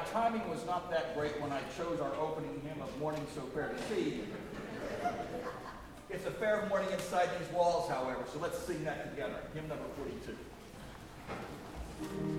timing was not that great when I chose our opening hymn of Morning So Fair to See. It's a fair morning inside these walls, however, so let's sing that together. Hymn number 42.